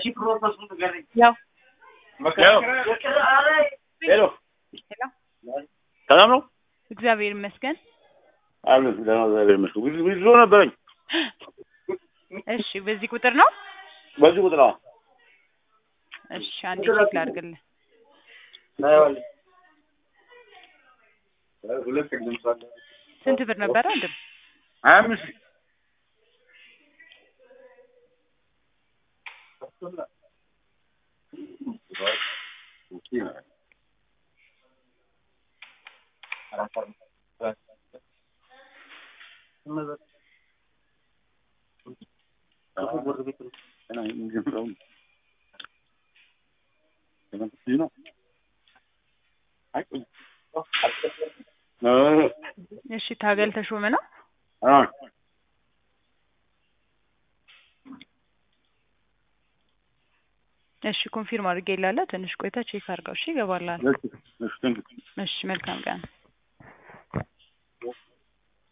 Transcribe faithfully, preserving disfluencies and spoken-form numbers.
ያው ሄሎ ሄሎ ሰላም ነው እግዚአብሔር ይመስገን አሉ ደህና እግዚአብሔር ይመስገን ብዙ ብዙ ነበረኝ እሺ በዚህ ቁጥር ነው በዚህ ቁጥር ነው እሺ አንዴ ቼክ ላድርግልህ ናይዋል ስንት ብር ነበር አንድ አምስት እሺ ታገል ተሾመ ነው አዎ እሺ ኮንፊርም አድርጌልሃለሁ ትንሽ ቆይታ ቼክ አድርገው እሺ ይገባልሃል እሺ እሺ እሺ መልካም ቀን